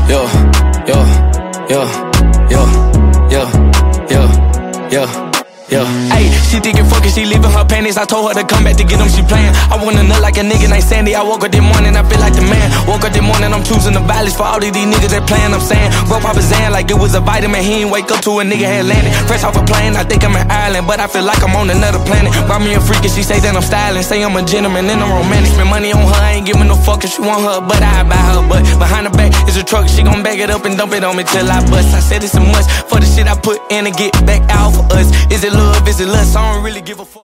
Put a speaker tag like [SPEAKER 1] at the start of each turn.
[SPEAKER 1] yo, yo, yo, yo, yo, yo, yo, yo. Ayy, she thinking fucking, she leaving her panties. I told her to come back to get them, she playing. I wanna nut like a nigga named Sandy. I woke up this morning, I feel like the man. Woke up this morning, I'm choosing the violence for all of these niggas that playing. I'm saying, bro, Papa Zan like it was a vitamin. He ain't wake up to a nigga had landed. Fresh off a plane, I think I'm in Ireland, but I feel like I'm on another planet. Brought me a freak and she say that I'm styling. Say I'm a gentleman and I'm romantic. Spend money on her, I ain't giving no fuck if she want her, but I buy her. But behind her back is a truck, she gon' back it up and dump it on me till I bust. I said it's a must for the shit I put in and get back out for us. Is it love, is it lust? I don't really give a fuck.